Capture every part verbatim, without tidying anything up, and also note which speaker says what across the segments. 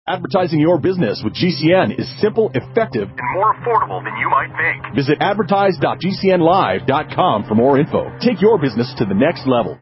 Speaker 1: Advertising your business with G C N is simple, effective, and more affordable than you might think. Visit advertise dot g c n live dot com for more info. Take your business to the next level.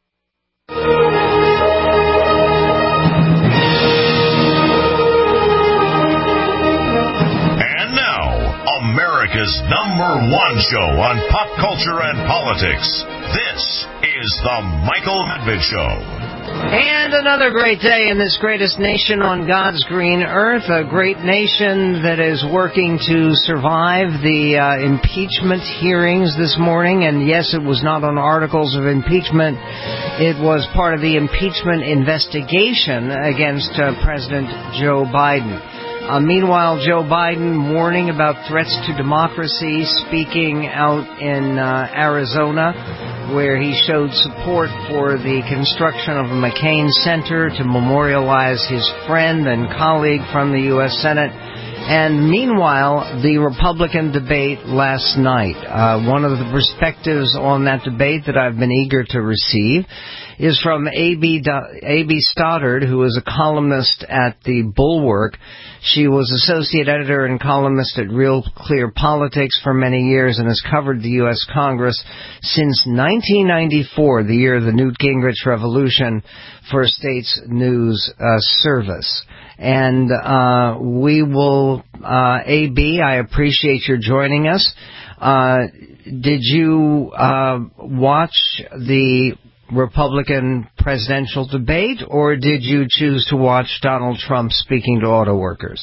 Speaker 2: And now, America's number one show on pop culture and politics. This is The Michael Medved Show.
Speaker 3: And another great day in this greatest nation on God's green earth, a great nation that is working to survive the uh, impeachment hearings this morning. And yes, it was not on articles of impeachment. It was part of the impeachment investigation against uh, President Joe Biden. Uh, meanwhile, Joe Biden warning about threats to democracy, speaking out in uh, Arizona, where he showed support for the construction of a McCain Center to memorialize his friend and colleague from the U S Senate. And meanwhile, the Republican debate last night. Uh, one of the perspectives on that debate that I've been eager to receive is from A B A B Stoddard, who is a columnist at the Bulwark. She was associate editor and columnist at Real Clear Politics for many years and has covered the U S Congress since nineteen ninety-four, the year of the Newt Gingrich Revolution, for States News uh, Service. And uh, we will, uh, A B, I appreciate your joining us. Uh, did you uh, watch the Republican presidential debate, or did you choose to watch Donald Trump speaking to auto workers?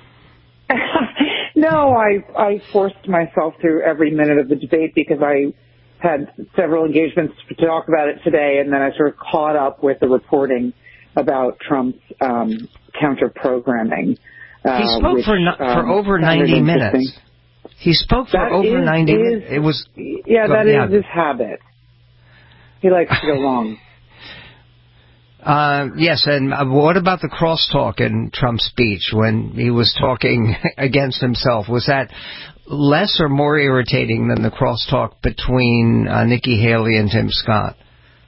Speaker 4: No, I, I forced myself through every minute of the debate because I had several engagements to talk about it today, and then I sort of caught up with the reporting about Trump's um, counter-programming. Uh,
Speaker 3: he spoke
Speaker 4: which,
Speaker 3: for no,
Speaker 4: um,
Speaker 3: for over ninety minutes. He spoke for
Speaker 4: that
Speaker 3: over
Speaker 4: is,
Speaker 3: ninety
Speaker 4: is,
Speaker 3: minutes. It was
Speaker 4: yeah, that yeah. is his habit. He likes to go long.
Speaker 3: Uh, yes, and uh, what about the crosstalk in Trump's speech when he was talking against himself? Was that less or more irritating than the crosstalk between uh, Nikki Haley and Tim Scott?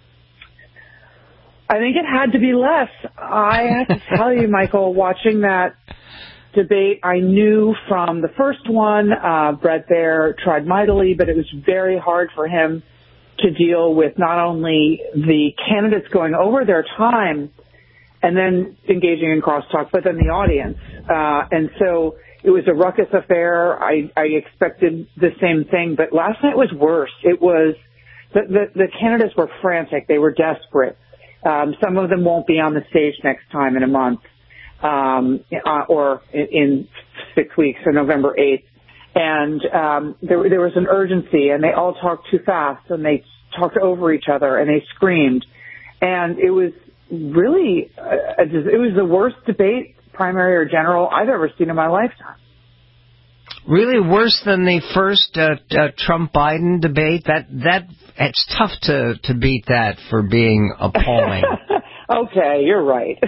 Speaker 4: I think it had to be less. I have to tell you, Michael, watching that debate, I knew from the first one, uh, Bret Baier tried mightily, but it was very hard for him to deal with not only the candidates going over their time and then engaging in crosstalk, but then the audience. Uh, and so it was a ruckus affair. I, I expected the same thing, but last night was worse. It was, the, the, the candidates were frantic. They were desperate. Um, some of them won't be on the stage next time in a month, um, uh, or in, in six weeks or November eighth. And um, there, there was an urgency, and they all talked too fast, and they talked over each other, and they screamed. And it was really, a, a, it was the worst debate, primary or general, I've ever seen in my lifetime.
Speaker 3: Really worse than the first uh, uh, Trump-Biden debate? That that it's tough to, to beat that for being appalling.
Speaker 4: Okay, you're right.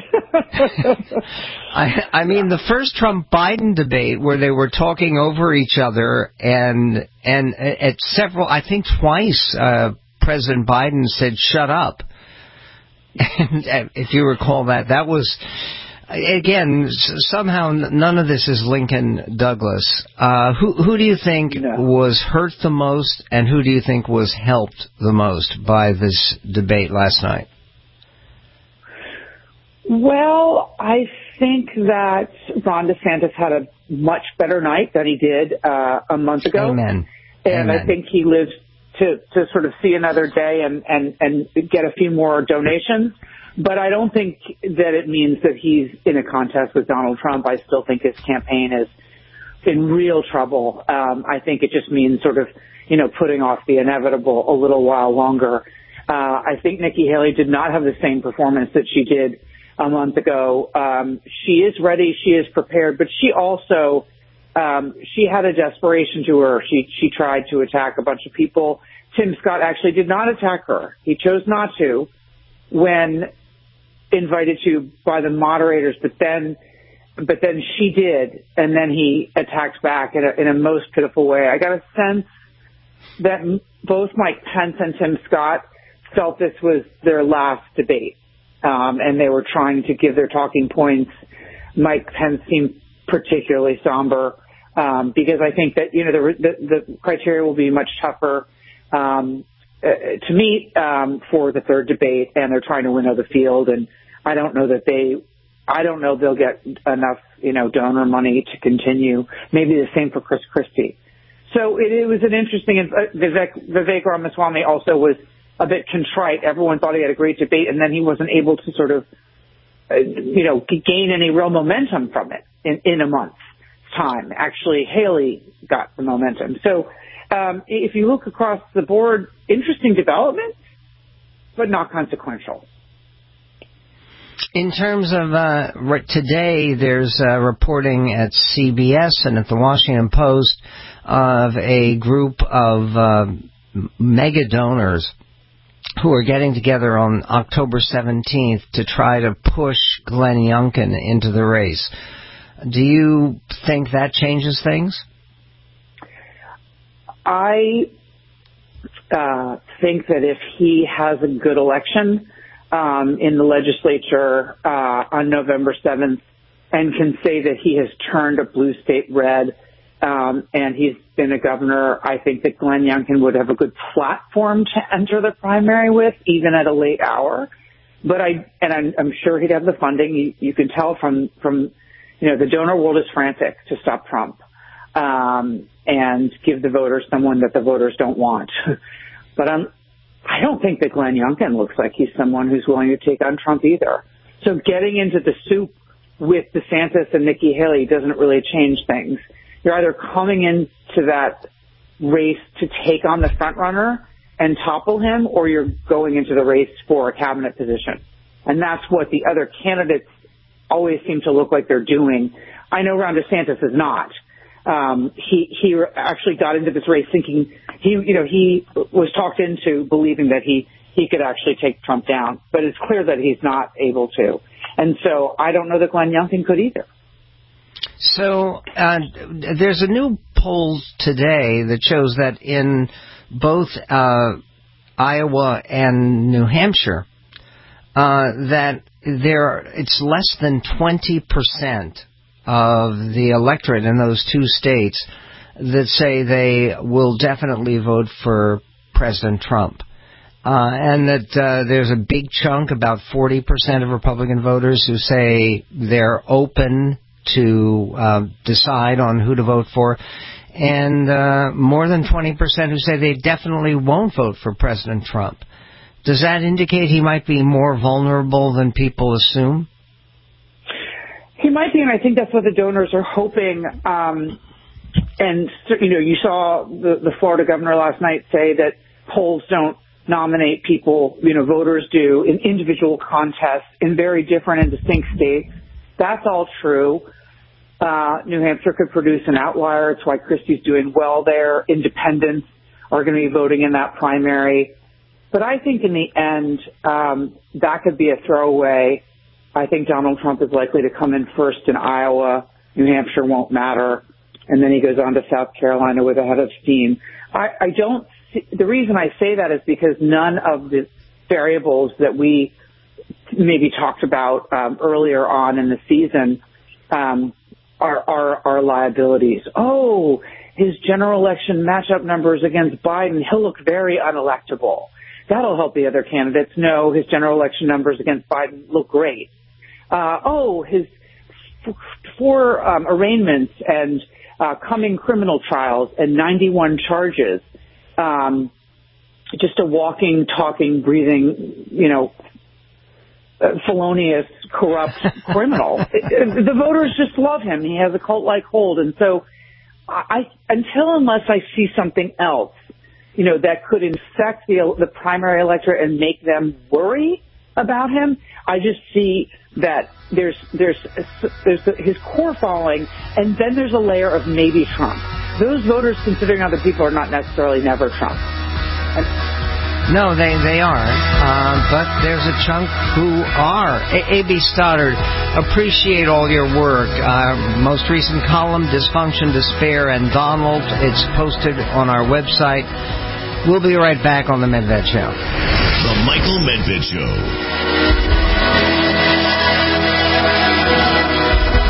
Speaker 3: I, I mean, the first Trump-Biden debate where they were talking over each other, and and at several, I think twice, uh, President Biden said, "Shut up." And if you recall that, that was, again, somehow none of this is Lincoln Douglas. Uh, who who do you think no. was hurt the most, and who do you think was helped the most by this debate last night?
Speaker 4: Well, I think that Ron DeSantis had a much better night than he did uh, a month ago.
Speaker 3: Amen.
Speaker 4: And
Speaker 3: Amen.
Speaker 4: I think he lives to, to sort of see another day and, and, and get a few more donations. But I don't think that it means that he's in a contest with Donald Trump. I still think his campaign is in real trouble. Um, I think it just means sort of, you know, putting off the inevitable a little while longer. Uh, I think Nikki Haley did not have the same performance that she did a month ago. Um, she is ready. She is prepared, but she also, um, she had a desperation to her. She, she tried to attack a bunch of people. Tim Scott actually did not attack her. He chose not to when invited to by the moderators, but then, but then she did. And then he attacked back in a, in a most pitiful way. I got a sense that both Mike Pence and Tim Scott felt this was their last debate. Um, and they were trying to give their talking points Mike Pence seemed particularly somber um, because I think that, you know, the, the, the criteria will be much tougher um, uh, to meet um, for the third debate, and they're trying to winnow the field. And I don't know that they, I don't know they'll get enough, you know, donor money to continue. Maybe the same for Chris Christie. So it, it was an interesting, uh, Vivek, Vivek Ramaswamy also was a bit contrite. Everyone thought he had a great debate, and then he wasn't able to sort of, uh, you know, gain any real momentum from it in, in a month's time. Actually, Haley got the momentum. So um, if you look across the board, interesting development, but not consequential.
Speaker 3: In terms of uh, today, there's uh, reporting at C B S and at the Washington Post of a group of uh, mega donors who are getting together on October seventeenth to try to push Glenn Youngkin into the race. Do you think that changes things?
Speaker 4: I uh, think that if he has a good election um, in the legislature uh, on November seventh and can say that he has turned a blue state red, Um, and he's been a governor, I think that Glenn Youngkin would have a good platform to enter the primary with, even at a late hour. But I, and I'm, I'm sure he'd have the funding. You, you can tell from, from, you know, the donor world is frantic to stop Trump, um, and give the voters someone that the voters don't want. But I'm, I don't think that Glenn Youngkin looks like he's someone who's willing to take on Trump either. So getting into the soup with DeSantis and Nikki Haley doesn't really change things. You're either coming into that race to take on the front runner and topple him, or you're going into the race for a cabinet position. And that's what the other candidates always seem to look like they're doing. I know Ron DeSantis is not. Um, he, he actually got into this race thinking he, you know, he was talked into believing that he, he could actually take Trump down, but it's clear that he's not able to. And so I don't know that Glenn Youngkin could either.
Speaker 3: So uh, there's a new poll today that shows that in both uh, Iowa and New Hampshire, uh, that there it's less than twenty percent of the electorate in those two states that say they will definitely vote for President Trump. Uh, and that uh, there's a big chunk, about forty percent of Republican voters, who say they're open to uh, decide on who to vote for, and uh, more than twenty percent who say they definitely won't vote for President Trump. Does that indicate he might be more vulnerable than people assume?
Speaker 4: He might be, and I think that's what the donors are hoping. Um, and, you know, you saw the, the Florida governor last night say that polls don't nominate people, you know, voters do in individual contests in very different and distinct states. That's all true. Uh, New Hampshire could produce an outlier. It's why Christie's doing well there. Independents are going to be voting in that primary. But I think in the end, um, that could be a throwaway. I think Donald Trump is likely to come in first in Iowa. New Hampshire won't matter. And then he goes on to South Carolina with a head of steam. I, I don't see, the reason I say that is because none of the variables that we maybe talked about um, earlier on in the season um, are, are, are liabilities. Oh, his general election matchup numbers against Biden, he'll look very unelectable. That'll help the other candidates. No, his general election numbers against Biden look great. Uh, oh, his f- four um, arraignments and uh, coming criminal trials and ninety-one charges, um, just a walking, talking, breathing, you know, Uh, felonious, corrupt criminal. It, the voters just love him. He has a cult-like hold. And so I, until unless I see something else, you know, that could infect the, the primary electorate and make them worry about him, I just see that there's, there's, there's his core following, and then there's a layer of maybe Trump. Those voters, considering other people, are not necessarily never Trump. And,
Speaker 3: No, they they aren't, uh, but there's a chunk who are. A B. Stoddard, appreciate all your work. Uh, most recent column, Dysfunction, Despair, and Donald. It's posted on our website. We'll be right back on The Medved Show.
Speaker 2: The Michael Medved Show.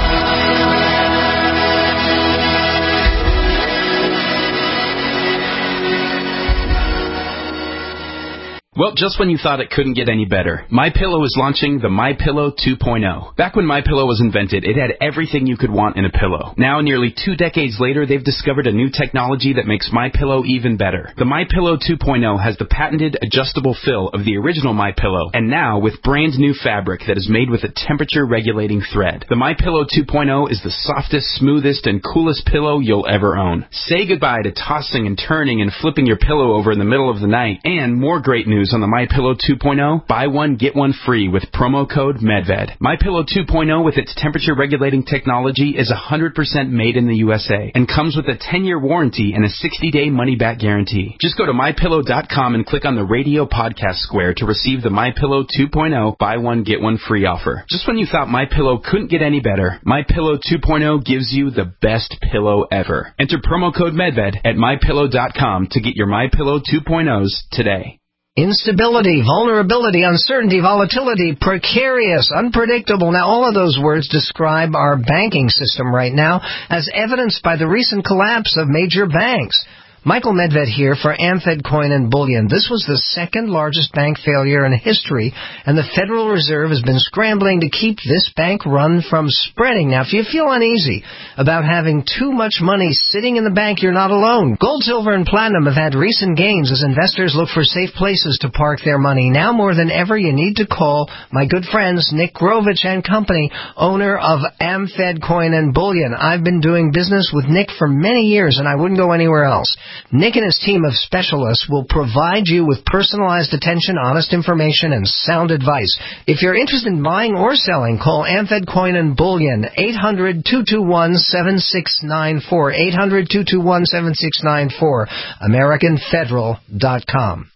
Speaker 5: Well, just when you thought it couldn't get any better, MyPillow is launching the MyPillow two point oh. Back when MyPillow was invented, it had everything you could want in a pillow. Now, nearly two decades later, they've discovered a new technology that makes MyPillow even better. The MyPillow two point oh has the patented adjustable fill of the original MyPillow, and now with brand new fabric that is made with a temperature-regulating thread. The MyPillow two point oh is the softest, smoothest, and coolest pillow you'll ever own. Say goodbye to tossing and turning and flipping your pillow over in the middle of the night. And more great news on the MyPillow two point oh, buy one, get one free with promo code MEDVED. MyPillow two point oh with its temperature-regulating technology is one hundred percent made in the U S A and comes with a ten-year warranty and a sixty-day money-back guarantee. Just go to my pillow dot com and click on the radio podcast square to receive the MyPillow two point oh buy one, get one free offer. Just when you thought MyPillow couldn't get any better, MyPillow two point oh gives you the best pillow ever. Enter promo code MEDVED at my pillow dot com to get your MyPillow two point ohs today.
Speaker 3: Instability, vulnerability, uncertainty, volatility, precarious, unpredictable. Now, all of those words describe our banking system right now, as evidenced by the recent collapse of major banks. Michael Medved here for Amfed Coin and Bullion. This was the second largest bank failure in history, and the Federal Reserve has been scrambling to keep this bank run from spreading. Now, if you feel uneasy about having too much money sitting in the bank, you're not alone. Gold, silver, and platinum have had recent gains as investors look for safe places to park their money. Now more than ever, you need to call my good friends Nick Grovich and Company, owner of Amfed Coin and Bullion. I've been doing business with Nick for many years, and I wouldn't go anywhere else. Nick and his team of specialists will provide you with personalized attention, honest information, and sound advice. If you're interested in buying or selling, call Amfed Coin and Bullion, eight hundred, two two one, seven six nine four, eight hundred, two two one, seven six nine four, American Federal dot com.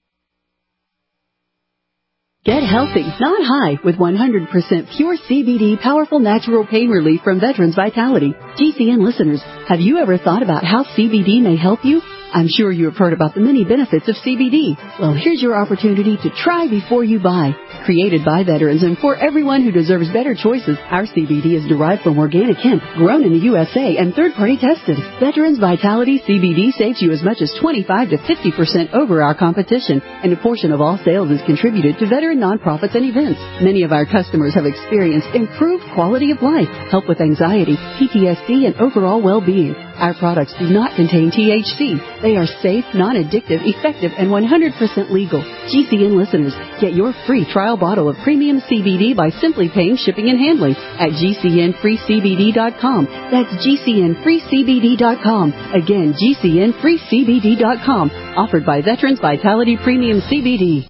Speaker 6: Get healthy, not high, with one hundred percent pure C B D powerful natural pain relief from Veterans Vitality. G C N listeners, have you ever thought about how C B D may help you? I'm sure you have heard about the many benefits of C B D. Well, here's your opportunity to try before you buy. Created by veterans and for everyone who deserves better choices, our C B D is derived from organic hemp, grown in the U S A and third-party tested. Veterans Vitality C B D saves you as much as twenty-five to fifty percent over our competition, and a portion of all sales is contributed to veteran nonprofits and events. Many of our customers have experienced improved quality of life, help with anxiety, P T S D, and overall well-being. Our products do not contain T H C. They are safe, non-addictive, effective, and one hundred percent legal. G C N listeners, get your free trial bottle of premium C B D by simply paying shipping and handling at G C N free C B D dot com. That's G C N free C B D dot com. Again, G C N free C B D dot com. Offered by Veterans Vitality Premium C B D.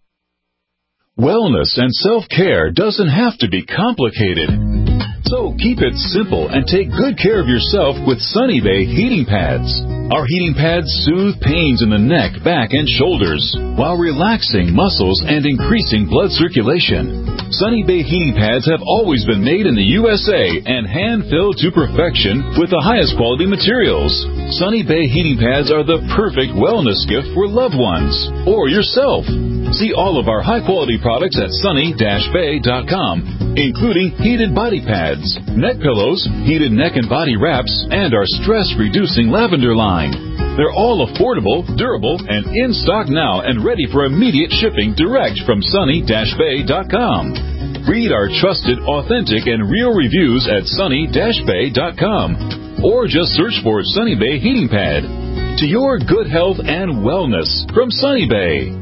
Speaker 7: Wellness and self-care doesn't have to be complicated. So keep it simple and take good care of yourself with Sunny Bay heating pads. Our heating pads soothe pains in the neck, back, and shoulders while relaxing muscles and increasing blood circulation. Sunny Bay heating pads have always been made in the U S A and hand-filled to perfection with the highest quality materials. Sunny Bay heating pads are the perfect wellness gift for loved ones or yourself. See all of our high-quality products at sunny dash bay dot com, including heated body pads, neck pillows, heated neck and body wraps, and our stress-reducing lavender line. They're all affordable, durable, and in stock now and ready for immediate shipping direct from sunny dash bay dot com. Read our trusted, authentic, and real reviews at sunny dash bay dot com or just search for Sunny Bay Heating Pad. To your good health and wellness from Sunny Bay.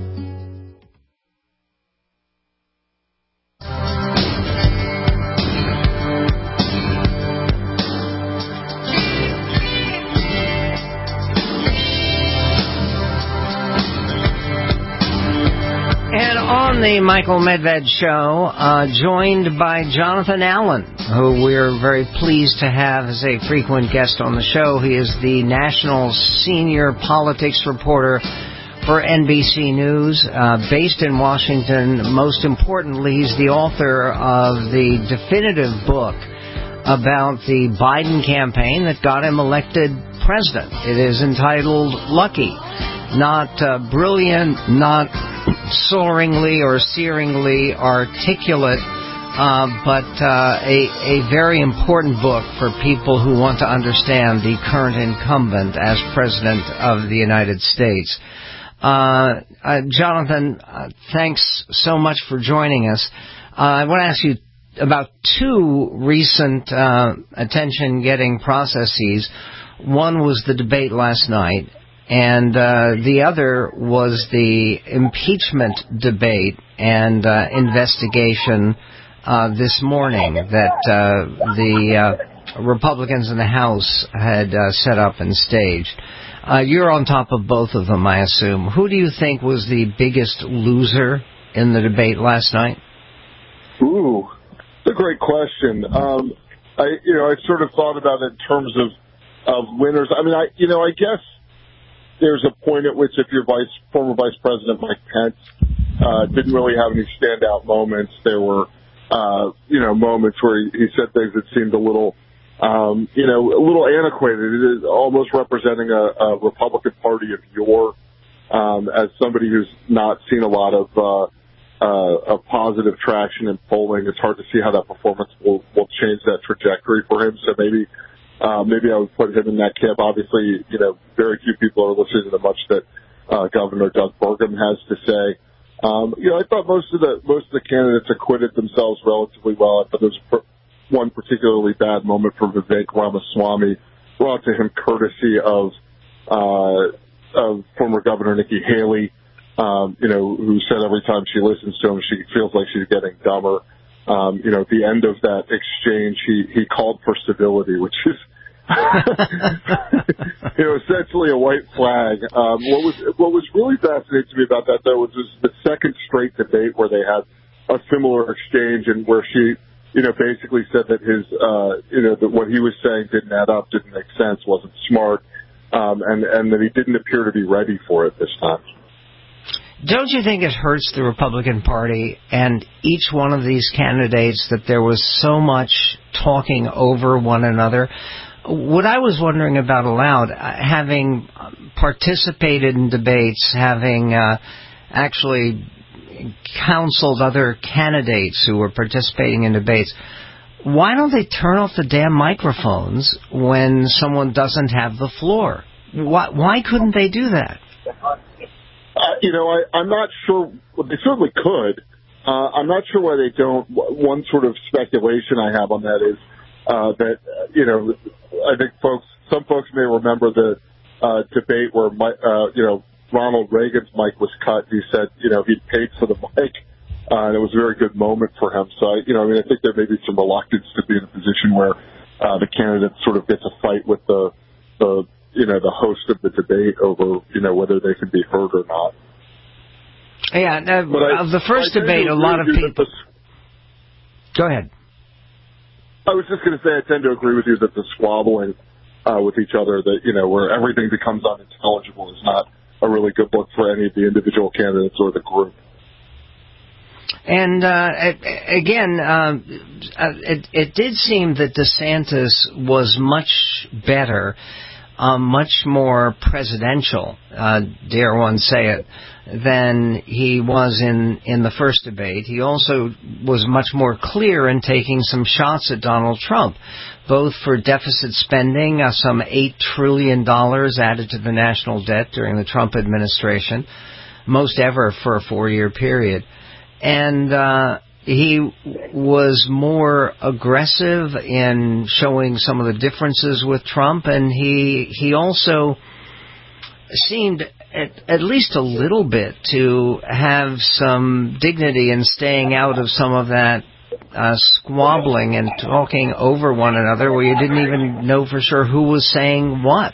Speaker 3: On the Michael Medved Show, uh, joined by Jonathan Allen, who we're very pleased to have as a frequent guest on the show. He is the national senior politics reporter for N B C News, uh, based in Washington. Most importantly, he's the author of the definitive book about the Biden campaign that got him elected president. It is entitled Lucky. Not uh, brilliant, not soaringly or searingly articulate, uh, but uh, a, a very important book for people who want to understand the current incumbent as President of the United States. Uh, uh, Jonathan, uh, thanks so much for joining us. Uh, I want to ask you about two recent uh, attention-getting processes. One was the debate last night, and uh, the other was the impeachment debate and uh, investigation uh, this morning that uh, the uh, Republicans in the House had uh, set up and staged. Uh, you're on top of both of them, I assume. Who do you think was the biggest loser in the debate last night?
Speaker 8: Ooh, it's a great question. Um, I, you know, I sort of thought about it in terms of, of winners. I mean, I, you know, I guess there's a point at which if your vice, former Vice President Mike Pence uh, didn't really have any standout moments, there were, uh, you know, moments where he, he said things that seemed a little, um, you know, a little antiquated. It is almost representing a, a Republican Party of yore. Um, as somebody who's not seen a lot of uh, uh, of positive traction in polling, it's hard to see how that performance will, will change that trajectory for him. So maybe uh, maybe I would put him in that camp. Obviously, you know, very few people are listening to much that uh, Governor Doug Burgum has to say. Um, you know, I thought most of the most of the candidates acquitted themselves relatively well. I thought there was one particularly bad moment for Vivek Ramaswamy, brought to him courtesy of uh, of former Governor Nikki Haley, um, you know, who said every time she listens to him, she feels like she's getting dumber. Um, you know, at the end of that exchange, he, he called for civility, which is, you know, essentially a white flag. Um, what was what was really fascinating to me about that, though, was the second straight debate where they had a similar exchange and where she, you know, basically said that his, uh, you know, that what he was saying didn't add up, didn't make sense, wasn't smart, um, and, and that he didn't appear to be ready for it this time.
Speaker 3: Don't you think it hurts the Republican Party and each one of these candidates that there was so much talking over one another? What I was wondering about aloud, having participated in debates, having uh, actually counseled other candidates who were participating in debates, why don't they turn off the damn microphones when someone doesn't have the floor? Why, why couldn't they do that?
Speaker 8: Uh, you know, I, I'm not sure. Well, they certainly could. Uh, I'm not sure why they don't. One sort of speculation I have on that is uh, that, uh, you know, I think folks, some folks may remember the uh, debate where, my, uh, you know, Ronald Reagan's mic was cut. He said, you know, he'd paid for the mic, uh, and it was a very good moment for him. So, I, you know, I mean, I think there may be some reluctance to be in a position where uh, the candidate sort of gets a fight with the, the, you know, the host of the debate over, you know, whether they can be heard or not.
Speaker 3: Yeah, uh,
Speaker 8: I,
Speaker 3: of the first
Speaker 8: I
Speaker 3: debate, a lot of people...
Speaker 8: The,
Speaker 3: Go ahead.
Speaker 8: I was just going to say I tend to agree with you that the squabbling uh, with each other, that, you know, where everything becomes unintelligible is not a really good look for any of the individual candidates or the group.
Speaker 3: And uh, again, uh, it, it did seem that DeSantis was much better, uh, much more presidential, uh, dare one say it, than he was in, in the first debate. He also was much more clear in taking some shots at Donald Trump, both for deficit spending, uh, some eight trillion dollars added to the national debt during the Trump administration, most ever for a four-year period. And uh, he was more aggressive in showing some of the differences with Trump, and he he also seemed at, at least a little bit to have some dignity in staying out of some of that uh, squabbling and talking over one another where you didn't even know for sure who was saying what.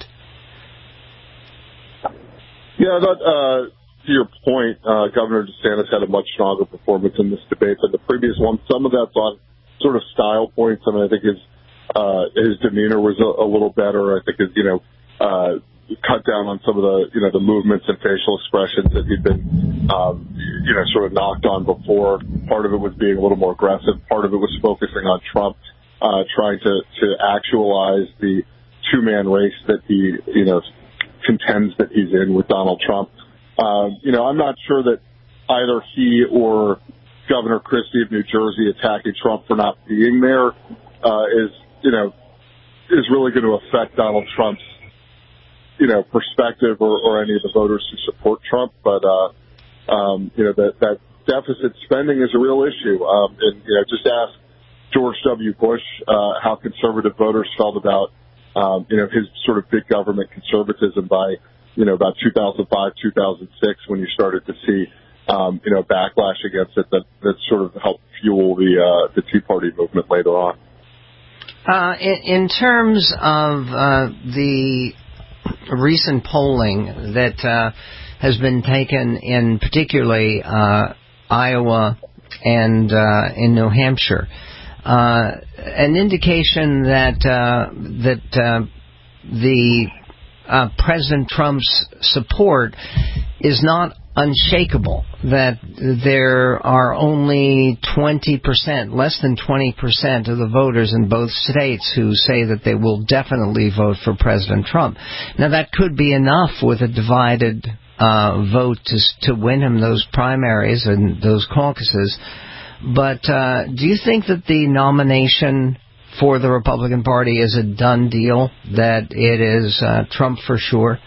Speaker 8: Yeah, that, uh, to your point, uh, Governor DeSantis had a much stronger performance in this debate than the previous one. Some of that's on sort of style points. I mean, I think his uh, his demeanor was a, a little better. I think his, you know, uh, cut down on some of the, you know, the movements and facial expressions that he'd been, um, you know, sort of knocked on before. Part of it was being a little more aggressive. Part of it was focusing on Trump, uh, trying to, to actualize the two-man race that he, you know, contends that he's in with Donald Trump. Um, you know, I'm not sure that either he or Governor Christie of New Jersey attacking Trump for not being there uh, is, you know, is really going to affect Donald Trump's you know, perspective or, or any of the voters who support Trump, but, uh, um, you know, that, that deficit spending is a real issue. Um, and, you know, just ask George W. Bush, uh, how conservative voters felt about, um, you know, his sort of big government conservatism by, you know, about two thousand five, two thousand six, when you started to see, um, you know, backlash against it that, that sort of helped fuel the, uh, the Tea Party movement later on.
Speaker 3: Uh, in, in terms of, uh, the recent polling that, uh, has been taken in particularly, uh, Iowa and, uh, in New Hampshire, uh, an indication that, uh, that, uh, the, uh, President Trump's support is not unshakable, that there are only twenty percent, less than twenty percent of the voters in both states who say that they will definitely vote for President Trump. Now, that could be enough with a divided uh, vote to, to win him those primaries and those caucuses. But uh, do you think that the nomination for the Republican Party is a done deal, that it is uh, Trump for sure?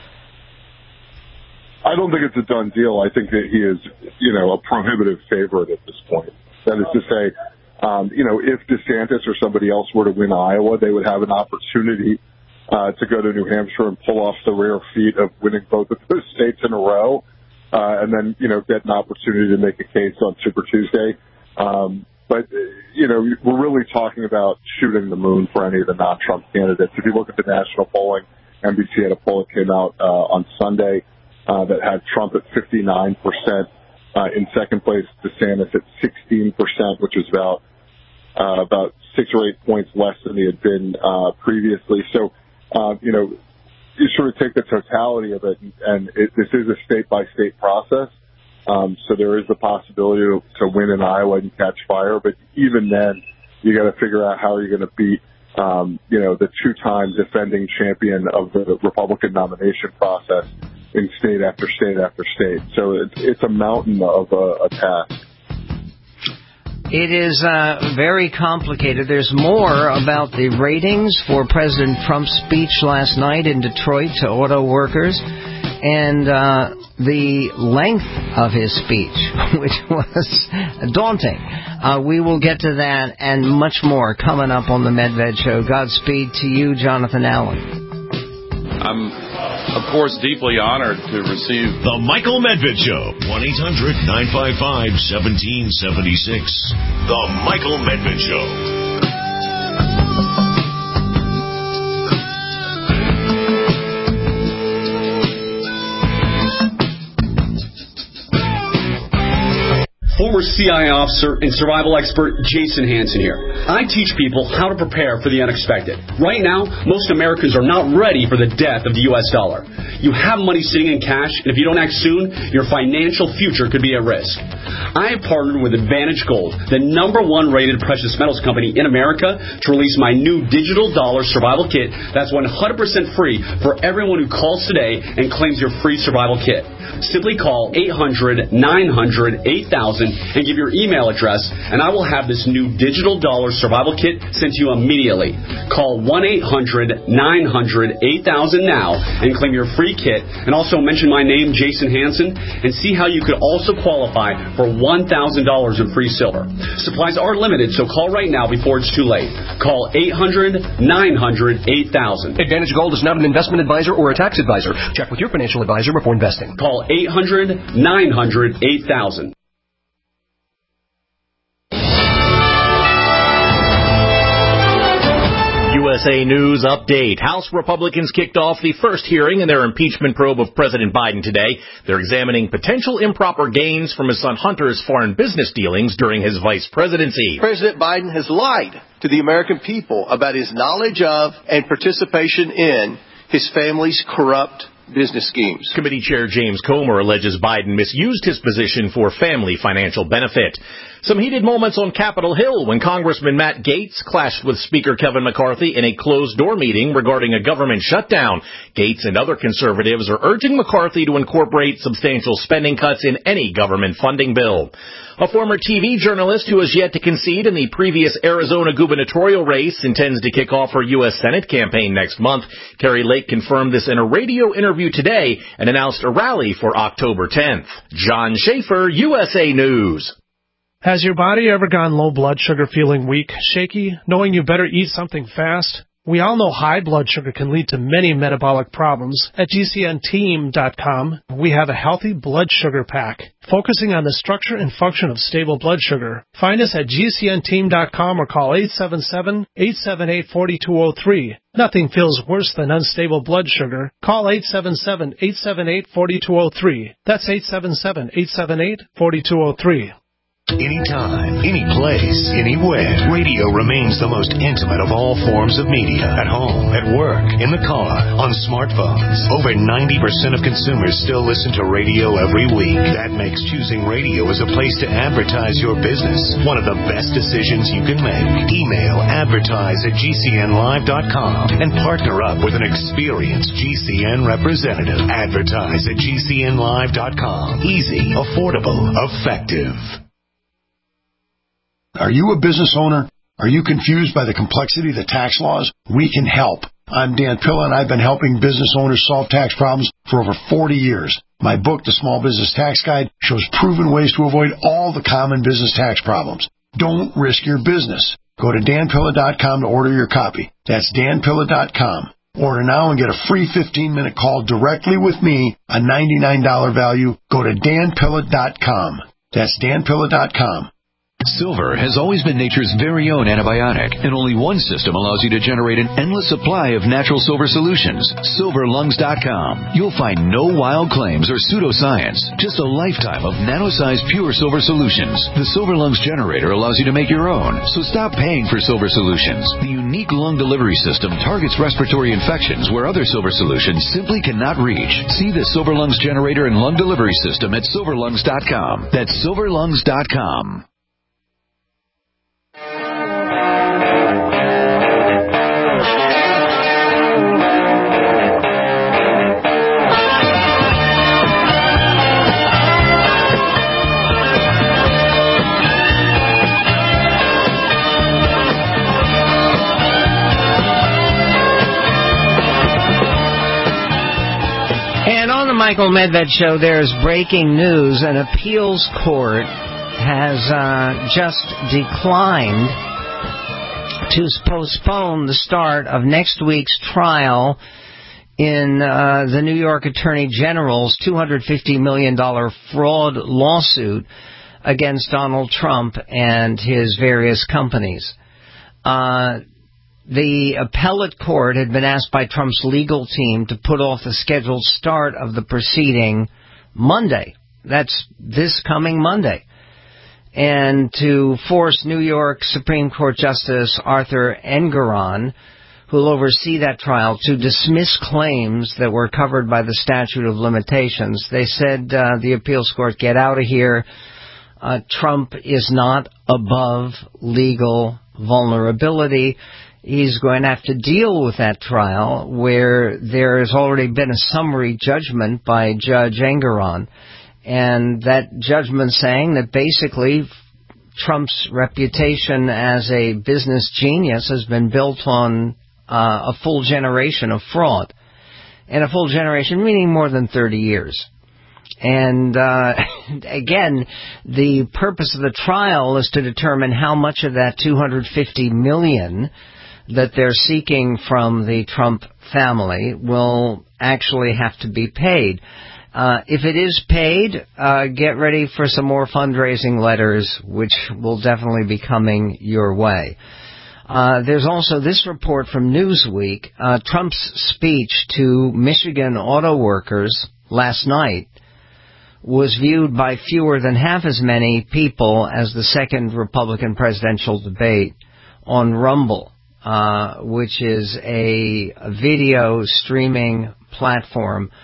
Speaker 8: I don't think it's a done deal. I think that he is, you know, a prohibitive favorite at this point. That is to say, um, you know, if DeSantis or somebody else were to win Iowa, they would have an opportunity uh, to go to New Hampshire and pull off the rare feat of winning both of those states in a row, uh, and then, you know, get an opportunity to make a case on Super Tuesday. Um, but, you know, we're really talking about shooting the moon for any of the non-Trump candidates. If you look at the national polling, N B C had a poll that came out uh, on Sunday Uh, that had Trump at fifty-nine percent, uh, in second place, DeSantis at sixteen percent, which is about, uh, about six or eight points less than he had been, uh, previously. So, uh, you know, you sort of take the totality of it, and, and it, this is a state-by-state process. Um, so there is the possibility to, to win in Iowa and catch fire, but even then, you got to figure out how you're going to beat, um, you know, the two-time defending champion of the Republican nomination process in state after state after state. So it's, it's a mountain of a, a task.
Speaker 3: It is uh, very complicated. There's more about the ratings for President Trump's speech last night in Detroit to auto workers, and uh, the length of his speech, which was daunting. Uh, we will get to that and much more coming up on the Medved Show. Godspeed to you, Jonathan Allen.
Speaker 9: I'm, of course, deeply honored to receive
Speaker 2: The Michael Medved Show, one eight hundred nine five five one seven seven six. The Michael Medved Show.
Speaker 10: Former C I A officer and survival expert Jason Hansen here. I teach people how to prepare for the unexpected. Right now, most Americans are not ready for the death of the U S dollar. You have money sitting in cash, and if you don't act soon, your financial future could be at risk. I have partnered with Advantage Gold, the number one rated precious metals company in America, to release my new digital dollar survival kit that's one hundred percent free for everyone who calls today and claims your free survival kit. Simply call eight hundred nine hundred eight thousand and give your email address, and I will have this new digital dollar survival kit sent to you immediately. Call one eight hundred nine hundred eight thousand now and claim your free kit, and also mention my name, Jason Hansen, and see how you could also qualify for one thousand dollars in free silver. Supplies are limited, so call right now before it's too late. Call eight hundred nine hundred eight thousand.
Speaker 11: Advantage Gold is not an investment advisor or a tax advisor. Check with your financial advisor before investing.
Speaker 10: Call eight hundred nine hundred eight thousand.
Speaker 1: U S A News Update. House Republicans kicked off the first hearing in their impeachment probe of President Biden today. They're examining potential improper gains from his son Hunter's foreign business dealings during his vice presidency.
Speaker 12: President Biden has lied to the American people about his knowledge of and participation in his family's corrupt business schemes.
Speaker 1: Committee Chair James Comer alleges Biden misused his position for family financial benefit. Some heated moments on Capitol Hill when Congressman Matt Gaetz clashed with Speaker Kevin McCarthy in a closed-door meeting regarding a government shutdown. Gaetz and other conservatives are urging McCarthy to incorporate substantial spending cuts in any government funding bill. A former T V journalist who has yet to concede in the previous Arizona gubernatorial race intends to kick off her U S Senate campaign next month. Carrie Lake confirmed this in a radio interview today and announced a rally for October tenth. John Schaefer, U S A News.
Speaker 13: Has your body ever gone low blood sugar, feeling weak, shaky, knowing you better eat something fast? We all know high blood sugar can lead to many metabolic problems. At G C N team dot com, we have a healthy blood sugar pack, focusing on the structure and function of stable blood sugar. Find us at G C N team dot com or call eight seven seven, eight seven eight, four two zero three. Nothing feels worse than unstable blood sugar. Call eight seven seven, eight seven eight, four two zero three. That's eight seven seven, eight seven eight, four two zero three.
Speaker 14: Anytime, any place, anywhere, radio remains the most intimate of all forms of media. At home, at work, in the car, on smartphones. Over ninety percent of consumers still listen to radio every week. That makes choosing radio as a place to advertise your business one of the best decisions you can make. Email advertise at G C N live dot com and partner up with an experienced G C N representative. Advertise at G C N live dot com. Easy, affordable, effective.
Speaker 15: Are you a business owner? Are you confused by the complexity of the tax laws? We can help. I'm Dan Pilla, and I've been helping business owners solve tax problems for over forty years. My book, The Small Business Tax Guide, shows proven ways to avoid all the common business tax problems. Don't risk your business. Go to Dan Pilla dot com to order your copy. That's Dan Pilla dot com. Order now and get a free fifteen-minute call directly with me, a ninety-nine dollars value. Go to Dan Pilla dot com. That's Dan Pilla dot com.
Speaker 7: Silver has always been nature's very own antibiotic, and only one system allows you to generate an endless supply of natural silver solutions. silver lungs dot com. You'll find no wild claims or pseudoscience, just a lifetime of nano-sized pure silver solutions. The Silver Lungs generator allows you to make your own, so stop paying for silver solutions. The unique lung delivery system targets respiratory infections where other silver solutions simply cannot reach. See the Silver Lungs generator and lung delivery system at silver lungs dot com. That's silver lungs dot com.
Speaker 3: And on the Michael Medved Show, there's breaking news. An appeals court has uh, just declined to postpone the start of next week's trial in uh, the New York Attorney General's two hundred fifty million dollars fraud lawsuit against Donald Trump and his various companies. Uh, the appellate court had been asked by Trump's legal team to put off the scheduled start of the proceeding Monday. That's this coming Monday. And to force New York Supreme Court Justice Arthur Engoron, who will oversee that trial, to dismiss claims that were covered by the statute of limitations. They said, uh, the appeals court, get out of here. Uh, Trump is not above legal vulnerability. He's going to have to deal with that trial where there has already been a summary judgment by Judge Engoron. And that judgment saying that basically Trump's reputation as a business genius has been built on uh, a full generation of fraud. And a full generation meaning more than thirty years. And uh, again, the purpose of the trial is to determine how much of that two hundred fifty million dollars that they're seeking from the Trump family will actually have to be paid. Uh, if it is paid, uh, get ready for some more fundraising letters, which will definitely be coming your way. Uh, there's also this report from Newsweek. Uh, Trump's speech to Michigan auto workers last night was viewed by fewer than half as many people as the second Republican presidential debate on Rumble, uh, which is a video streaming platform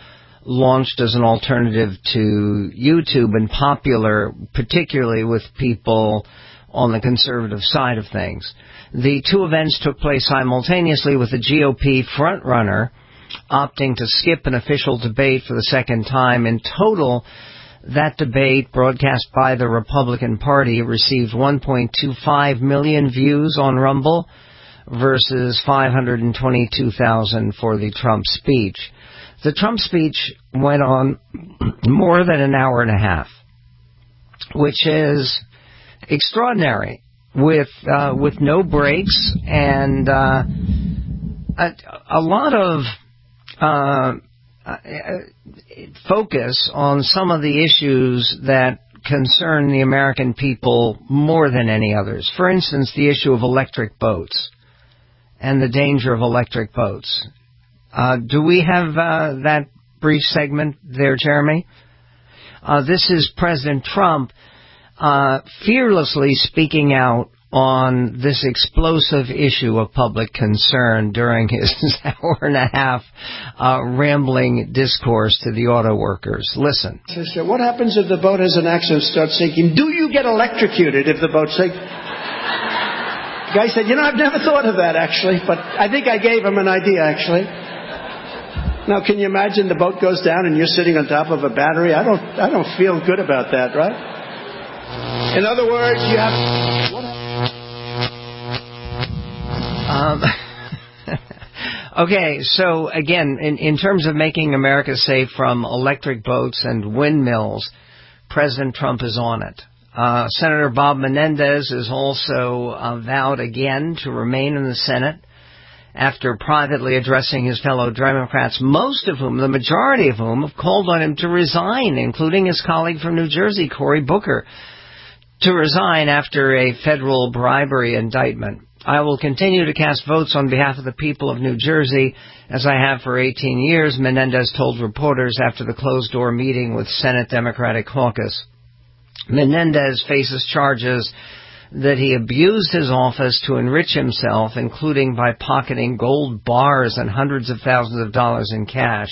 Speaker 3: launched as an alternative to YouTube and popular, particularly with people on the conservative side of things. The two events took place simultaneously, with the G O P frontrunner opting to skip an official debate for the second time. In total, that debate, broadcast by the Republican Party, received one point two five million views on Rumble versus five hundred twenty-two thousand for the Trump speech. The Trump speech went on more than an hour and a half, which is extraordinary, with uh, with no breaks and uh, a, a lot of uh, focus on some of the issues that concern the American people more than any others. For instance, the issue of electric boats and the danger of electric boats. Uh, do we have uh, that brief segment there, Jeremy? Uh, this is President Trump uh, fearlessly speaking out on this explosive issue of public concern during his hour and a half uh, rambling discourse to the auto workers. Listen.
Speaker 16: What happens if the boat has an accident and starts sinking? Do you get electrocuted if the boat sinks? The guy said, you know, I've never thought of that, actually, but I think I gave him an idea, actually. Now, can you imagine the boat goes down and you're sitting on top of a battery? I don't I don't feel good about that, right? In other words, you have...
Speaker 3: Um, okay, so again, in, in terms of making America safe from electric boats and windmills, President Trump is on it. Uh, Senator Bob Menendez is also uh, vowed again to remain in the Senate after privately addressing his fellow Democrats, most of whom, the majority of whom, have called on him to resign, including his colleague from New Jersey, Cory Booker, to resign after a federal bribery indictment. I will continue to cast votes on behalf of the people of New Jersey, as I have for eighteen years, Menendez told reporters after the closed-door meeting with Senate Democratic Caucus. Menendez faces charges that he abused his office to enrich himself, including by pocketing gold bars and hundreds of thousands of dollars in cash.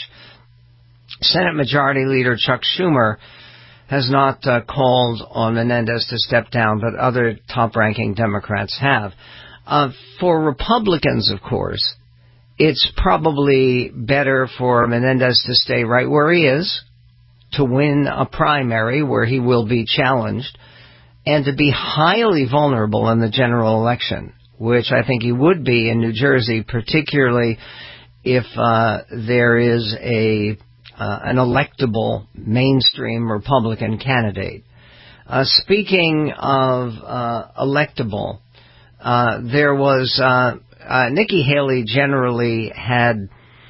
Speaker 3: Senate Majority Leader Chuck Schumer has not uh, called on Menendez to step down, but other top-ranking Democrats have. Uh, for Republicans, of course, it's probably better for Menendez to stay right where he is, to win a primary where he will be challenged, and to be highly vulnerable in the general election, which I think he would be in New Jersey, particularly if uh, there is a uh, an electable mainstream Republican candidate. Uh, speaking of uh, electable, uh, there was uh, uh, Nikki Haley generally had,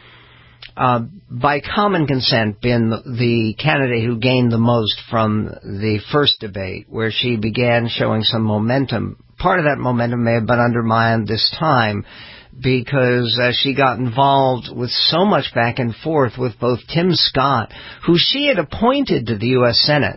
Speaker 3: Uh, by common consent, been the candidate who gained the most from the first debate, where she began showing some momentum. Part of that momentum may have been undermined this time because uh, she got involved with so much back and forth with both Tim Scott, who she had appointed to the U S Senate,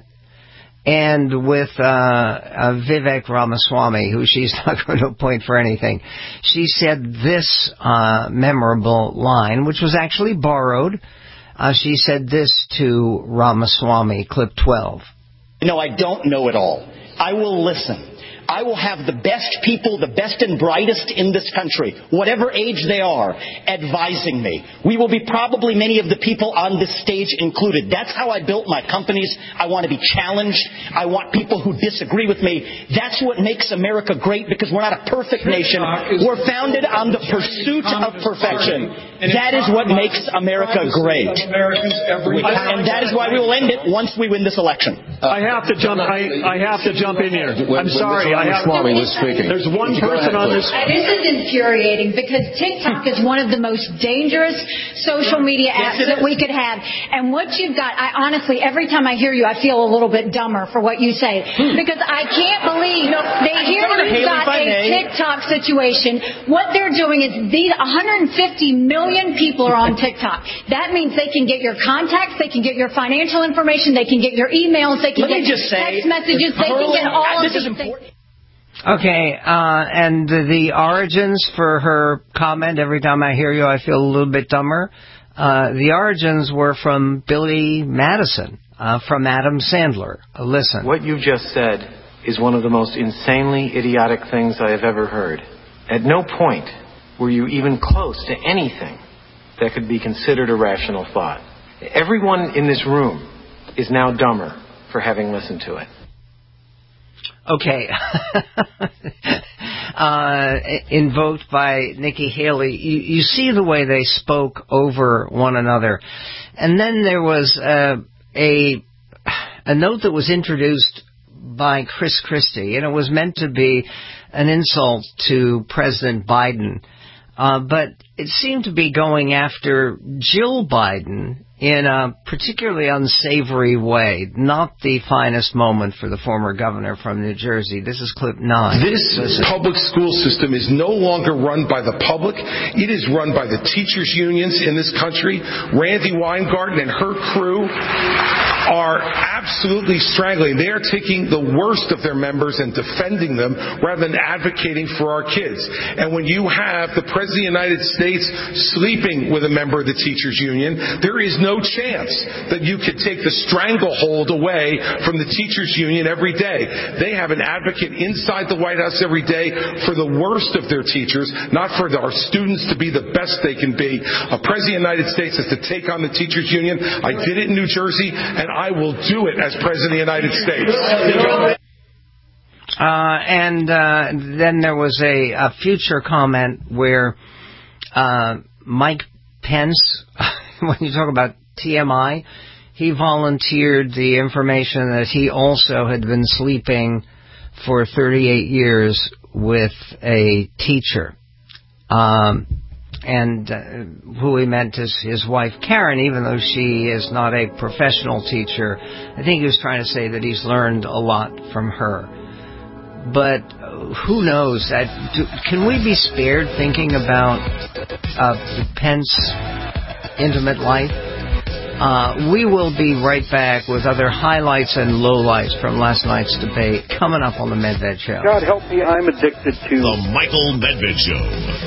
Speaker 3: and with uh, uh, Vivek Ramaswamy, who she's not going to appoint for anything. She said this uh, memorable line, which was actually borrowed. Uh, she said this to Ramaswamy, clip twelve.
Speaker 17: No, I don't know it all. I will listen. I will have the best people, the best and brightest in this country, whatever age they are, advising me. We will be probably many of the people on this stage included. That's how I built my companies. I want to be challenged. I want people who disagree with me. That's what makes America great, because we're not a perfect nation. We're founded on the pursuit of perfection. That is what makes America great. And that is why we will end it once we win this election.
Speaker 16: I have to jump. I, I have to jump in here. I'm sorry. I have,
Speaker 18: Swami was speaking.
Speaker 16: There's one person on this.
Speaker 19: This is infuriating because TikTok is one of the most dangerous social media apps that we could have. And what you've got, I honestly, every time I hear you, I feel a little bit dumber for what you say. Because I can't believe they hear you've got a TikTok situation. What they're doing is these one hundred fifty million people are on TikTok. That means they can get your contacts, they can get your financial information, they can get your emails, they can
Speaker 17: Let
Speaker 19: get
Speaker 17: just
Speaker 19: text
Speaker 17: say,
Speaker 19: messages, they can get all of these things.
Speaker 3: Okay, uh, and the origins for her comment, every time I hear you, I feel a little bit dumber. Uh, the origins were from Billy Madison, uh, from Adam Sandler. Uh, listen.
Speaker 18: What you've just said is one of the most insanely idiotic things I have ever heard. At no point were you even close to anything that could be considered a rational thought. Everyone in this room is now dumber for having listened to it.
Speaker 3: Okay. uh, invoked by Nikki Haley. You, you see the way they spoke over one another. And then there was uh, a a note that was introduced by Chris Christie, and it was meant to be an insult to President Biden. Uh, but it seemed to be going after Jill Biden in a particularly unsavory way. Not the finest moment for the former governor from New Jersey. This is clip nine.
Speaker 20: This Listen. public school system is no longer run by the public. It is run by the teachers' unions in this country. Randy Weingarten and her crew are absolutely strangling. They are taking the worst of their members and defending them rather than advocating for our kids. And when you have the President of the United States sleeping with a member of the teachers' union, there is no chance that you could take the stranglehold away from the teachers' union every day. They have an advocate inside the White House every day for the worst of their teachers, not for our students to be the best they can be. A President of the United States has to take on the teachers' union. I did it in New Jersey, and I will do it as President of the United States.
Speaker 3: Uh, and uh, then there was a, a future comment where uh, Mike Pence, when you talk about T M I, he volunteered the information that he also had been sleeping for thirty-eight years with a teacher. Um, and uh, who he meant is his wife, Karen, even though she is not a professional teacher. I think he was trying to say that he's learned a lot from her. But uh, who knows? Uh, do, can we be spared thinking about uh, Pence intimate life? Uh, we will be right back with other highlights and lowlights from last night's debate coming up on the Medved Show.
Speaker 21: God help me, I'm addicted to
Speaker 2: the Michael Medved Show.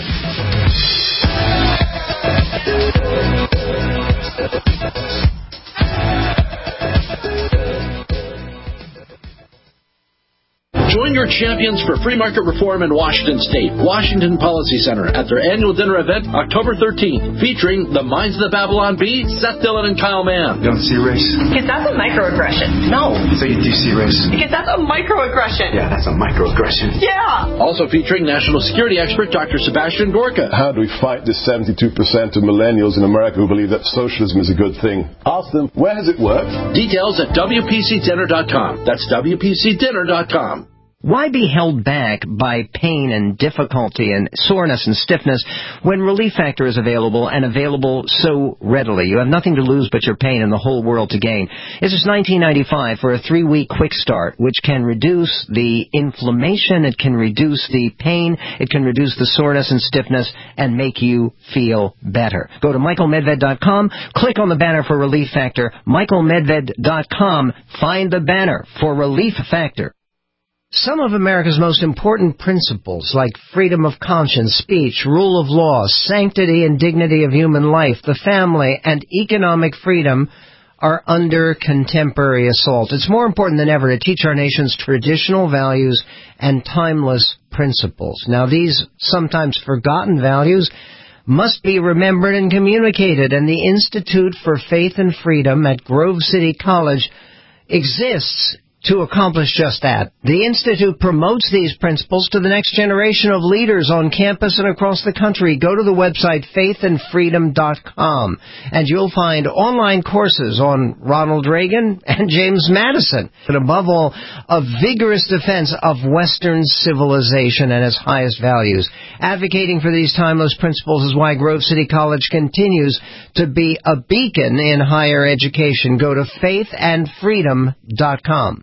Speaker 22: Join your champions for free market reform in Washington State, Washington Policy Center, at their annual dinner event October thirteenth, featuring the Minds of the Babylon Bee, Seth Dillon and Kyle Mann.
Speaker 23: You don't see race?
Speaker 24: Because that's a microaggression.
Speaker 23: No. So you do see race?
Speaker 24: Because that's a microaggression.
Speaker 23: Yeah, that's a microaggression.
Speaker 24: Yeah.
Speaker 22: Also featuring national security expert Doctor Sebastian Gorka.
Speaker 25: How do we fight the seventy-two percent of millennials in America who believe that socialism is a good thing? Ask them, where has it worked?
Speaker 22: Details at W P C dinner dot com. That's W P C dinner dot com.
Speaker 3: Why be held back by pain and difficulty and soreness and stiffness when Relief Factor is available and available so readily? You have nothing to lose but your pain and the whole world to gain. It's just nineteen ninety-five for a three-week quick start, which can reduce the inflammation, it can reduce the pain, it can reduce the soreness and stiffness, and make you feel better. Go to Michael Medved dot com, click on the banner for Relief Factor, Michael Medved dot com, find the banner for Relief Factor. Some of America's most important principles, like freedom of conscience, speech, rule of law, sanctity and dignity of human life, the family, and economic freedom, are under contemporary assault. It's more important than ever to teach our nation's traditional values and timeless principles. Now, these sometimes forgotten values must be remembered and communicated, and the Institute for Faith and Freedom at Grove City College exists to accomplish just that. The Institute promotes these principles to the next generation of leaders on campus and across the country. Go to the website faith and freedom dot com, and you'll find online courses on Ronald Reagan and James Madison, and above all, a vigorous defense of Western civilization and its highest values. Advocating for these timeless principles is why Grove City College continues to be a beacon in higher education. Go to faith and freedom dot com.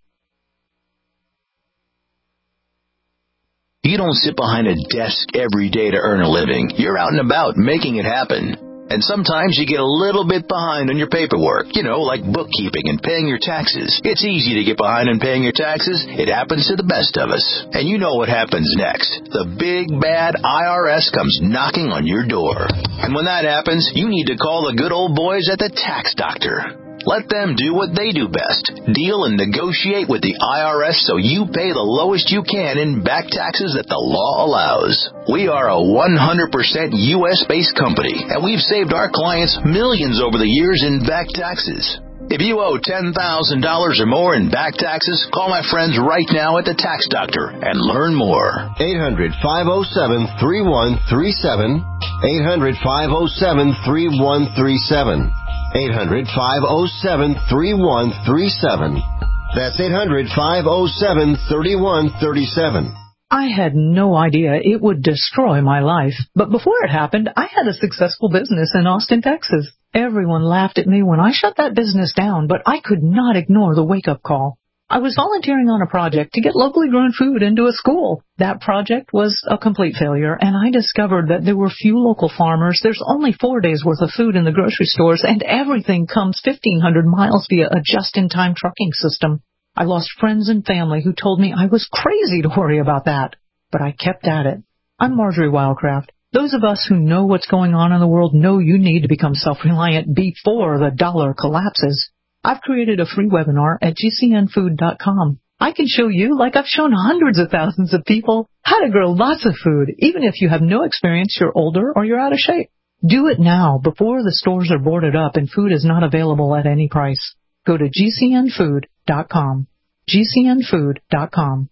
Speaker 26: You don't sit behind a desk every day to earn a living. You're out and about making it happen.
Speaker 4: And sometimes you get a little bit behind on your paperwork, you know, like bookkeeping and paying your taxes. It's easy to get behind on paying your taxes. It happens to the best of us. And you know what happens next. The big, bad I R S comes knocking on your door. And when that happens, you need to call the good old boys at the Tax Doctor. Let them do what they do best. Deal and negotiate with the I R S so you pay the lowest you can in back taxes that the law allows. We are a one hundred percent U S-based company, and we've saved our clients millions over the years in back taxes. If you owe ten thousand dollars or more in back taxes, call my friends right now at the Tax Doctor and learn more.
Speaker 5: eight hundred, five oh seven, three one three seven. eight hundred, five oh seven, three one three seven. eight hundred, five oh seven, three one three seven. That's eight hundred, five oh seven, three one three seven.
Speaker 6: I had no idea it would destroy my life. But before it happened, I had a successful business in Austin, Texas. Everyone laughed at me when I shut that business down, but I could not ignore the wake-up call. I was volunteering on a project to get locally grown food into a school. That project was a complete failure, and I discovered that there were few local farmers. There's only four days' worth of food in the grocery stores, and everything comes fifteen hundred miles via a just-in-time trucking system. I lost friends and family who told me I was crazy to worry about that, but I kept at it. I'm Marjorie Wildcraft. Those of us who know what's going on in the world know you need to become self-reliant before the dollar collapses. I've created a free webinar at G C N food dot com. I can show you, like I've shown hundreds of thousands of people, how to grow lots of food, even if you have no experience, you're older, or you're out of shape. Do it now, before the stores are boarded up and food is not available at any price. Go to G C N food dot com. G C N food dot com.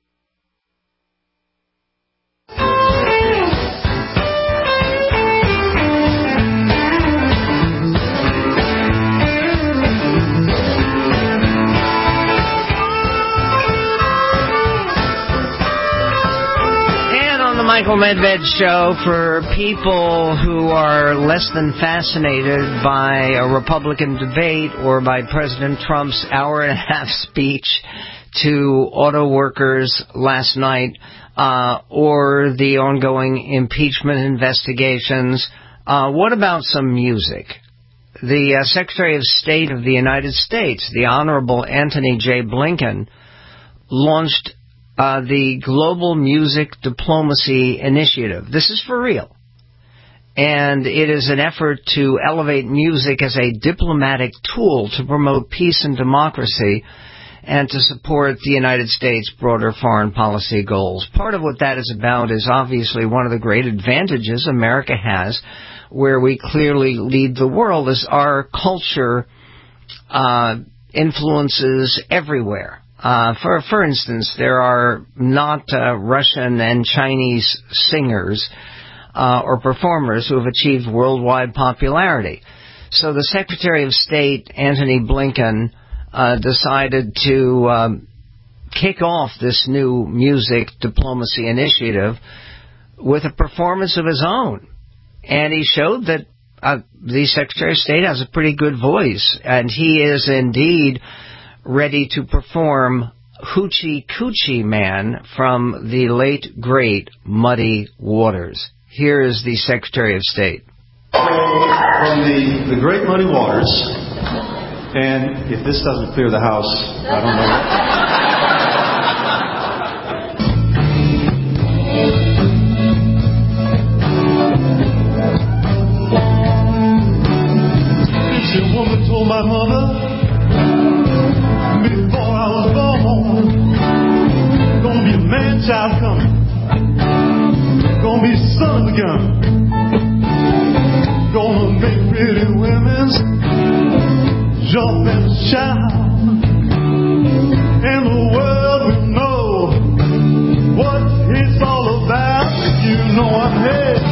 Speaker 3: Michael Medved Show for people who are less than fascinated by a Republican debate or by President Trump's hour and a half speech to auto workers last night uh, or the ongoing impeachment investigations. Uh, what about some music? The uh, Secretary of State of the United States, the Honorable Antony J. Blinken, launched Uh, the Global Music Diplomacy Initiative. This is for real. And it is an effort to elevate music as a diplomatic tool to promote peace and democracy and to support the United States' broader foreign policy goals. Part of what that is about is obviously one of the great advantages America has, where we clearly lead the world, is our culture uh, influences everywhere. Uh, for for instance, there are not uh, Russian and Chinese singers uh, or performers who have achieved worldwide popularity. So the Secretary of State, Antony Blinken, uh, decided to um, kick off this new music diplomacy initiative with a performance of his own. And he showed that uh, the Secretary of State has a pretty good voice, and he is indeed ready to perform Hoochie Coochie Man from the late, great Muddy Waters. Here is the Secretary of State.
Speaker 8: From the, the great Muddy Waters, and if this doesn't clear the house, I don't know what. This woman told my mother before I was born, gonna be a man-child coming, gonna be son of a gun, gonna make pretty women's jump and shout, and the world will know what it's all about. You know I'm here.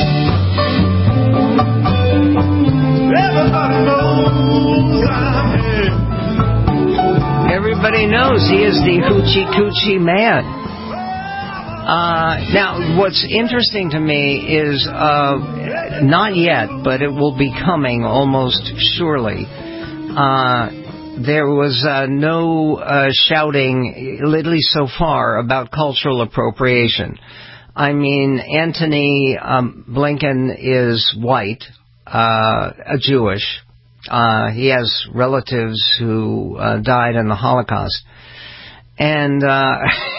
Speaker 8: Everybody knows I'm here.
Speaker 3: Everybody knows he is the Hoochie Coochie Man. Uh, now, what's interesting to me is, uh, not yet, but it will be coming almost surely. Uh, there was uh, no uh, shouting, at least so far, about cultural appropriation. I mean, Antony um, Blinken is white, uh, a Jewish. Uh, he has relatives who uh, died in the Holocaust. And uh,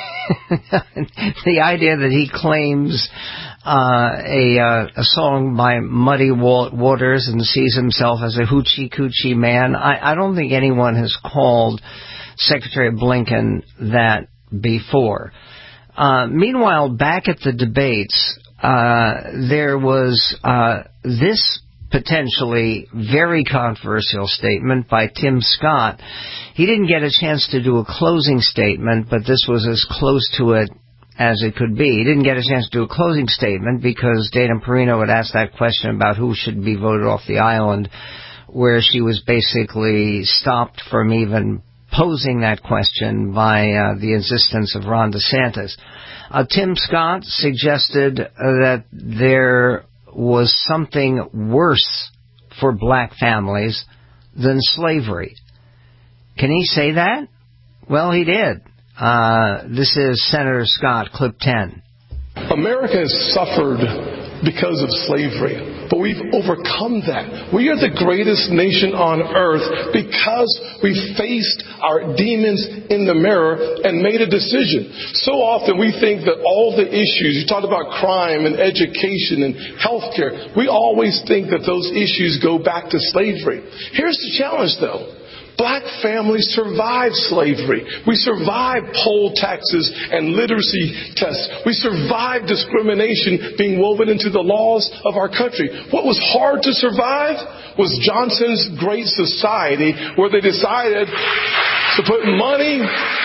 Speaker 3: the idea that he claims uh, a, uh, a song by Muddy Waters and sees himself as a hoochie coochie man, I, I don't think anyone has called Secretary Blinken that before. Uh, meanwhile, back at the debates, uh, there was uh, this potentially very controversial statement by Tim Scott. He didn't get a chance to do a closing statement, but this was as close to it as it could be. He didn't get a chance to do a closing statement because Dana Perino had asked that question about who should be voted off the island, where she was basically stopped from even posing that question by uh, the insistence of Ron DeSantis. Uh, Tim Scott suggested uh, that there was something worse for black families than slavery. Can he say that? Well, he did. Uh, this is Senator Scott, clip ten.
Speaker 1: America has suffered because of slavery, but we've overcome that. We are the greatest nation on earth because we faced our demons in the mirror and made a decision. So often we think that all the issues, you talked about crime and education and healthcare, we always think that those issues go back to slavery. Here's the challenge though. Black families survived slavery. We survived poll taxes and literacy tests. We survived discrimination being woven into the laws of our country. What was hard to survive was Johnson's Great Society, where they decided to put money,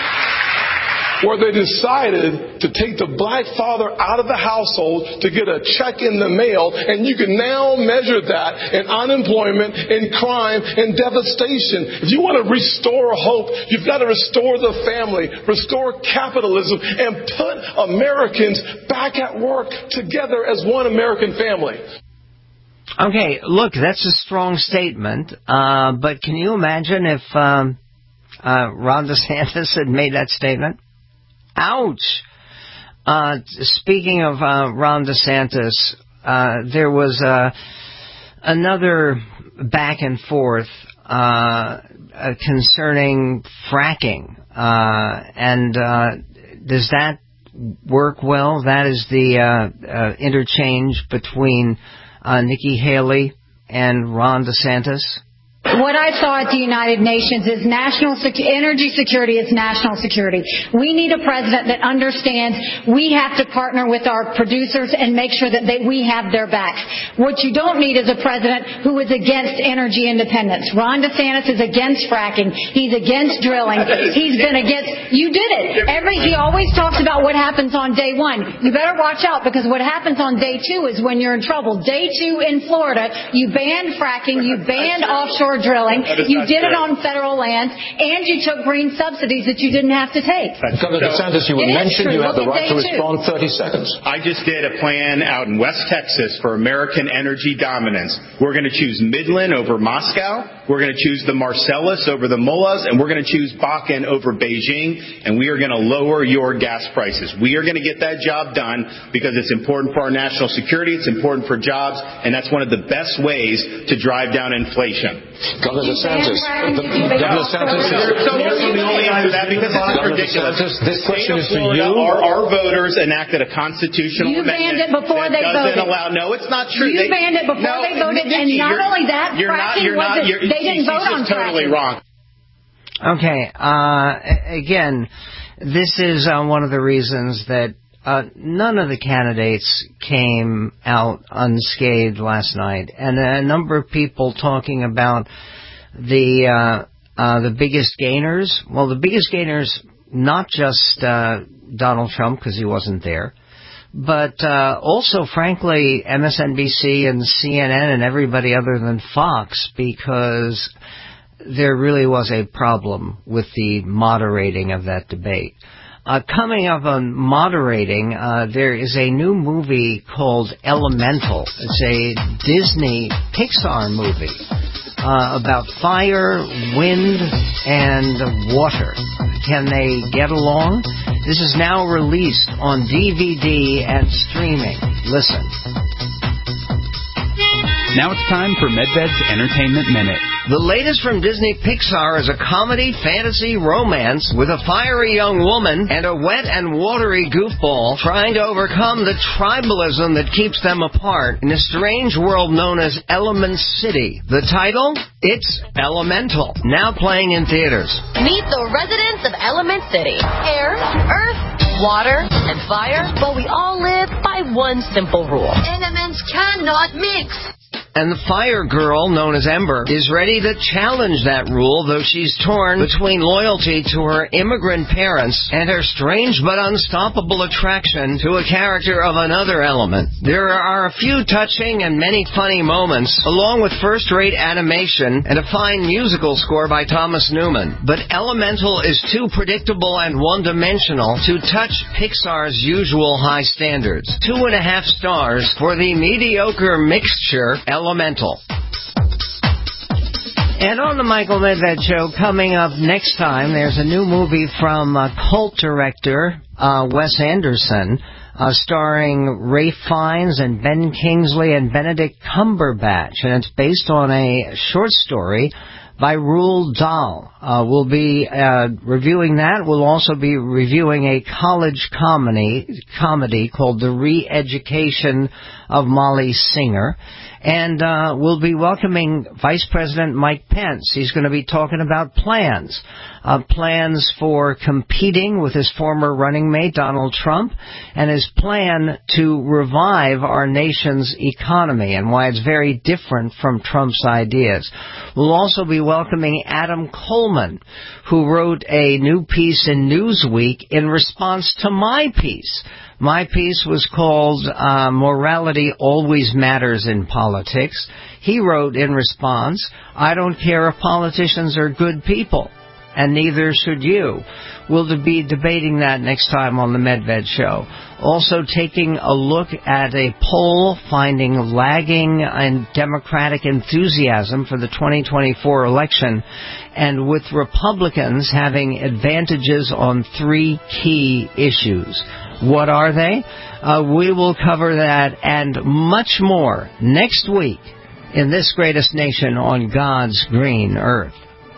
Speaker 1: where they decided to take the black father out of the household to get a check in the mail, and you can now measure that in unemployment, in crime, in devastation. If you want to restore hope, you've got to restore the family, restore capitalism, and put Americans back at work together as one American family.
Speaker 3: Okay, look, that's a strong statement, uh, but can you imagine if um, uh, Ron DeSantis had made that statement? Ouch! Uh, speaking of uh, Ron DeSantis, uh, there was uh, another back and forth uh, uh, concerning fracking. Uh, and uh, does that work well? That is the uh, uh, interchange between uh, Nikki Haley and Ron DeSantis.
Speaker 19: What I saw at the United Nations is national sec- energy security is national security. We need a president that understands we have to partner with our producers and make sure that they, we have their backs. What you don't need is a president who is against energy independence. Ron DeSantis is against fracking. He's against drilling. He's been against... You did it. Every He always talks about what happens on day one. You better watch out because what happens on day two is when you're in trouble. Day two in Florida, you banned fracking. You banned offshore drilling. You did it on federal land, and you took green subsidies that you didn't have to take.
Speaker 9: Governor DeSantis, you were mentioned. You have the right to respond. thirty seconds.
Speaker 10: I just did a plan out in West Texas for American energy dominance. We're going to choose Midland over Moscow. We're going to choose the Marcellus over the Mullahs, and we're going to choose Bakken over Beijing, and we are going to lower your gas prices. We are going to get that job done because it's important for our national security, it's important for jobs, and that's one of the best ways to drive down inflation.
Speaker 9: Governor DeSantis, Governor DeSantis, this question is for you.
Speaker 10: Our, our voters enacted a constitutional
Speaker 19: you
Speaker 10: amendment
Speaker 19: banned it before
Speaker 10: that
Speaker 19: they
Speaker 10: doesn't
Speaker 19: voted.
Speaker 10: allow. No, it's not true.
Speaker 19: You
Speaker 10: they,
Speaker 19: banned it before
Speaker 10: no,
Speaker 19: they voted,
Speaker 10: Nikki,
Speaker 19: and not only that,
Speaker 10: you're
Speaker 19: fracking
Speaker 10: not, you're not,
Speaker 19: wasn't.
Speaker 10: you're,
Speaker 19: They didn't
Speaker 10: she's
Speaker 19: vote on
Speaker 10: just totally
Speaker 19: fracking.
Speaker 10: wrong.
Speaker 3: Okay, uh, again, this is uh, one of the reasons that uh, none of the candidates came out unscathed last night, and a number of people talking about the uh, uh, the biggest gainers. Well, the biggest gainers, not just uh, Donald Trump because he wasn't there, but uh, also, frankly, M S N B C and C N N and everybody other than Fox, because there really was a problem with the moderating of that debate. Uh, coming up on moderating, uh, there is a new movie called Elemental. It's a Disney Pixar movie uh, about fire, wind, and water. Can they get along? This is now released on D V D and streaming. Listen.
Speaker 11: Now it's time for Medved's Entertainment Minute.
Speaker 3: The latest from Disney Pixar is a comedy, fantasy, romance with a fiery young woman and a wet and watery goofball trying to overcome the tribalism that keeps them apart in a strange world known as Element City. The title? It's Elemental, now playing in theaters.
Speaker 12: Meet the residents of Element City. Air, earth, water, and fire, but we all live by one simple rule. Elements cannot mix.
Speaker 3: And the fire girl, known as Ember, is ready to challenge that rule, though she's torn between loyalty to her immigrant parents and her strange but unstoppable attraction to a character of another element. There are a few touching and many funny moments, along with first-rate animation and a fine musical score by Thomas Newman. But Elemental is too predictable and one-dimensional to touch Pixar's usual high standards. Two and a half stars for the mediocre mixture Elemental. And on the Michael Medved Show, coming up next time, there's a new movie from uh, cult director uh, Wes Anderson, uh, starring Ralph Fiennes and Ben Kingsley and Benedict Cumberbatch, and it's based on a short story by Roald Dahl. Uh, we'll be uh, reviewing that. We'll also be reviewing a college comedy, comedy called The Re-Education of Molly Singer. And uh, we'll be welcoming Vice President Mike Pence. He's going to be talking about plans. Uh, plans for competing with his former running mate, Donald Trump, and his plan to revive our nation's economy and why it's very different from Trump's ideas. We'll also be welcoming Adam Coleman, who wrote a new piece in Newsweek in response to my piece. My piece was called uh, Morality Always Matters in Politics. He wrote in response, I don't care if politicians are good people, and neither should you. We'll be debating that next time on the Medved Show. Also taking a look at a poll finding lagging and Democratic enthusiasm for the twenty twenty-four election, and with Republicans having advantages on three key issues. What are they? Uh, we will cover that and much more next week in this greatest nation on God's green earth.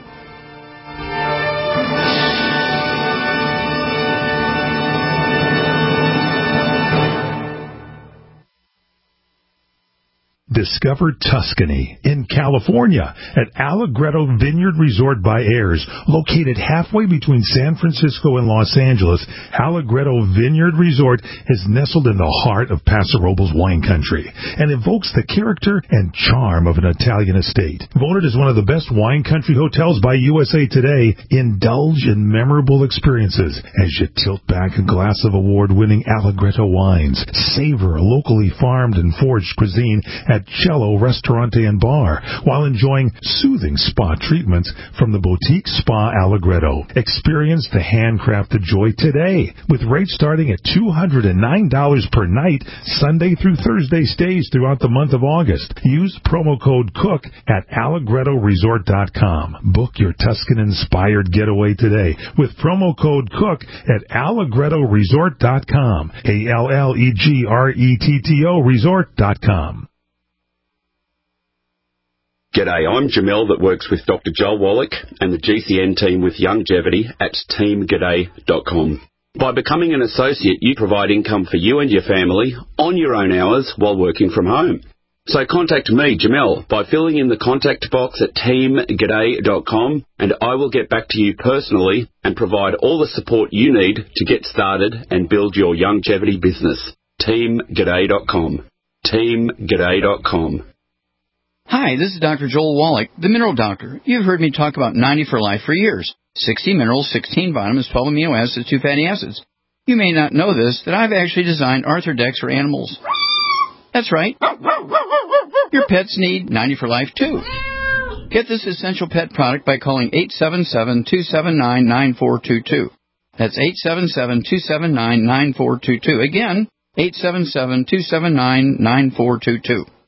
Speaker 13: Discover Tuscany in California at Allegretto Vineyard Resort by Ayers. Located halfway between San Francisco and Los Angeles, Allegretto Vineyard Resort is nestled in the heart of Paso Robles wine country and evokes the character and charm of an Italian estate. Voted as one of the best wine country hotels by U S A Today, indulge in memorable experiences as you tilt back a glass of award-winning Allegretto wines. Savor locally farmed and foraged cuisine at Cello Restaurante and Bar, while enjoying soothing spa treatments from the Boutique Spa Allegretto. Experience the handcrafted joy today, with rates starting at two hundred nine dollars per night, Sunday through Thursday stays throughout the month of August. Use promo code COOK at allegretto resort dot com. Book your Tuscan-inspired getaway today with promo code COOK at allegretto resort dot com. A L L E G R E T T O resort dot com.
Speaker 14: G'day, I'm Jamel that works with Doctor Joel Wallach and the G C N team with Longevity at team g'day dot com. By becoming an associate, you provide income for you and your family on your own hours while working from home. So contact me, Jamel, by filling in the contact box at team g'day dot com, and I will get back to you personally and provide all the support you need to get started and build your longevity business. team g'day dot com. team g'day dot com.
Speaker 15: Hi, this is Doctor Joel Wallach, the Mineral Doctor. You've heard me talk about ninety for Life for years. sixty minerals, sixteen vitamins, twelve amino acids, two fatty acids. You may not know this, that I've actually designed Arthrodex for animals. That's right. Your pets need ninety for Life, too. Get this essential pet product by calling eight seven seven, two seven nine, nine four two two. That's eight seven seven, two seven nine, nine four two two. Again, eight seven seven, two seven nine, nine four two two.